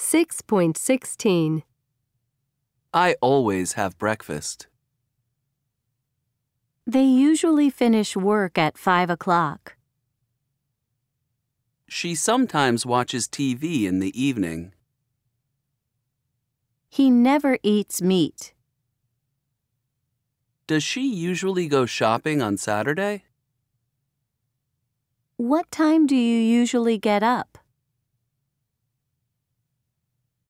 6.16. I always have breakfast. They usually finish work at 5 o'clock. She sometimes watches TV in the evening. He never eats meat. Does she usually go shopping on Saturday? What time do you usually get up?